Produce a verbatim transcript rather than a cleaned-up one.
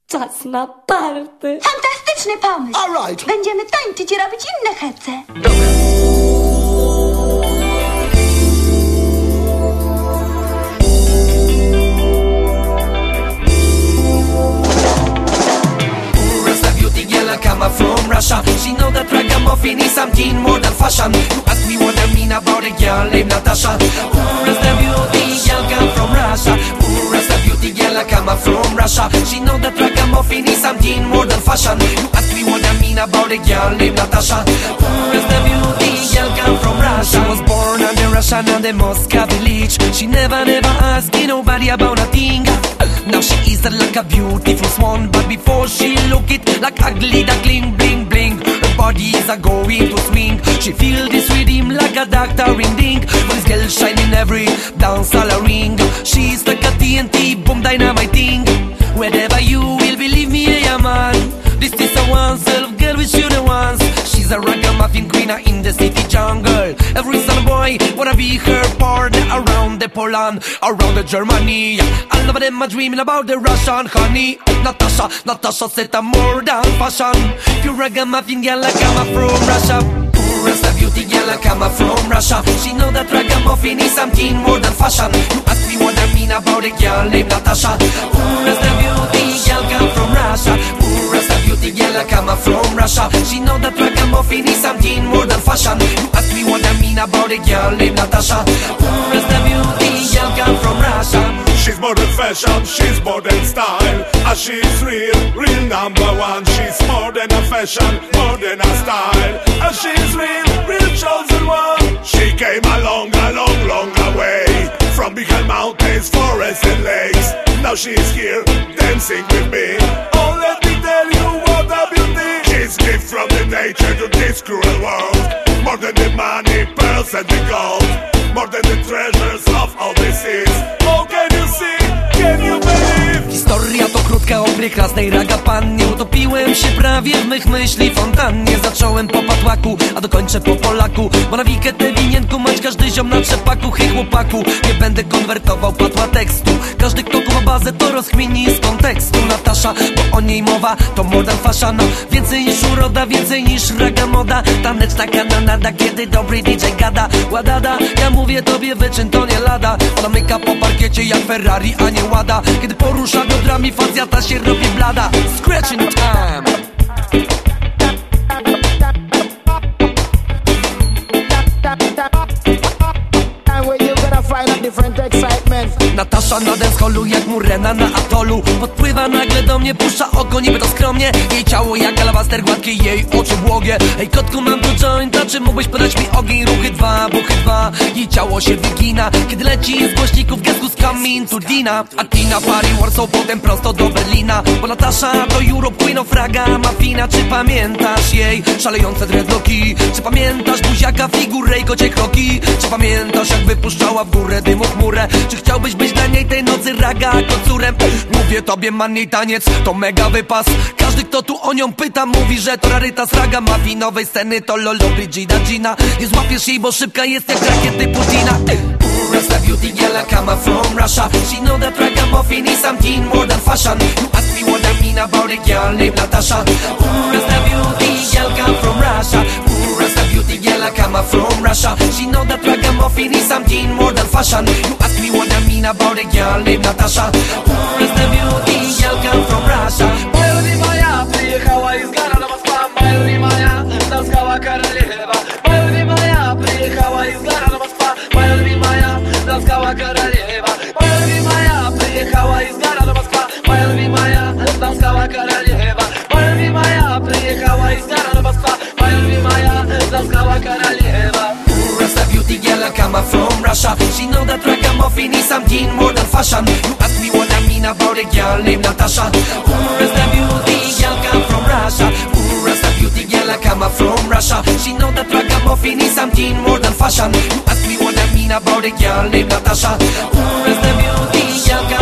Czas na party. Fantastyczny pomysł! All right. Będziemy tańczyć i robić inne hece. Come from Russia. She know that ragamuffin is something more than fashion. You ask me what I mean about a girl named Natasha. Ooh, Rasta beauty girl come from Russia. Ooh, Rasta beauty girl come from Russia. She know that ragamuffin is something more than fashion. You ask me what I mean about a girl named Natasha. Ooh, Rasta beauty girl come from Russia. She was born under Russia and the Moscow village. She never never asked nobody about a thing. Now she is like a beautiful swan, but before she look it like ugly duckling, bling bling. Her body is a going to swing. She feel this rhythm like a doctor in ding. But this girl shining every dance all a ring. She's like a T N T boom dynamite thing. Wherever you will believe me, yeah man. This is a one self girl with you the ones. She's a ragamuffin queen in the city jungle. Every son boy wanna be her partner around the Poland, around the Germany. All of them are dreaming about the Russian honey. Natasha, Natasha said I'm more than fashion. Pure ragamuffin girl, I come from Russia. Ooh, Rasta beauty girl, I come from Russia. She know that ragamuffin is something more than fashion. You ask me what I mean about a girl named Natasha. Ooh, Rasta beauty girl, come from Russia. Ooh, Rasta beauty girl, I come from Russia. She know that ragamuffin is something more than fashion. You ask me what I mean about a girl named Natasha. Ooh, Rasta beauty girl, come from Russia. She's more than fashion, she's more than style. And she's real, real number one. She's more than a fashion, more than a style. And she's real, real chosen one. She came a long, a long, long way. From big mountains, forests and lakes. Now she's here, dancing with me. Oh, let me tell you what a beauty. She's gift from the nature to this cruel world. More than the money, pearls and the gold. More than the treasures of all the seas. Oh, can you see? Can you believe? Historia to krótka o prekrasnej raga pannie. Utopiłem się prawie w mych myśli fontannie. Zacząłem po patłaku, a dokończę po Polaku. Bo na wikę tę winienku mać każdy ziom na trzepaku. Hej chłopaku, nie będę konwertował patła tekstu. Każdy kto tu ma bazę to rozchmieni z kontekstu. Natasza, bo o niej mowa to modern fashion. Więcej niż uroda, więcej niż raga moda. Taneczna kanonada, kiedy dobry D J gada. Ładada, ja mówię tobie wyczyn to nie lada. Ona myka po parkiecie jak Ferrari, a nie Łada. Kiedy porusza biodrami, facjata się robi blada. Scratching time. Natasza na dancehallu jak Murena na atolu. Podpływa nagle do mnie, puszcza oko niby to skromnie. Jej ciało jak alabaster gładkie, jej oczy błogie. Ej kotku, mam tu jointa, czy mógłbyś podać mi ogień? Ruchy dwa, buchy dwa. Jej ciało się wygina, kiedy leci z głośników Geskus coming to Dina. A Tina pari Warsaw, potem prosto do Berlina. Bo Natasza to Europe Queen of Raga Mafina. Czy pamiętasz jej szalejące dreadlocki? Czy pamiętasz buziaka, figurę i kocie kroki? Czy pamiętasz jak wypuszczała w górę dymu chmurę? Czy chciałbyś być dla niej tej nocy raga kocurem? Mówię tobie, man, jej taniec to mega wypas. Każdy kto tu o nią pyta mówi, że to rarytas raga mafinowej sceny. To lolo Brigida Gina. Nie złapiesz jej, bo szybka jest jak rakiety Putina. Ooh, Rasta beauty girl, I come from Russia. She know that ragamuffin is something more than fashion. You ask me what I mean about a girl named Natasha. Ooh, Rasta beauty girl, come from Russia. Ooh, Rasta beauty girl, I come from Russia. She know that ragamuffin is something more than fashion. You ask me what I mean about a girl named Natasha. Ooh, Rasta beauty girl, come from Russia. Моя любимая приехала из города Москва. Моя любимая таскала королева. Моя любимая приехала из города Москва. Моя любимая таскала королева. Моя любимая приехала из города Москва. Моя любимая таскала королева. Моя любимая приехала из города Москва. Моя любимая таскала королева. Ooh, Rasta beauty girl, I come from Russia. She know that ragamuffin is something more than fashion. You ask me what I mean about a girl named Natasha. Ooh, Rasta beauty girl, come from Russia. Ooh, Rasta beauty girl, I come from Russia. She know that ragamuffin is something more than fashion. You ask me what I mean about a girl named Natasha. Ooh, Rasta beauty girl,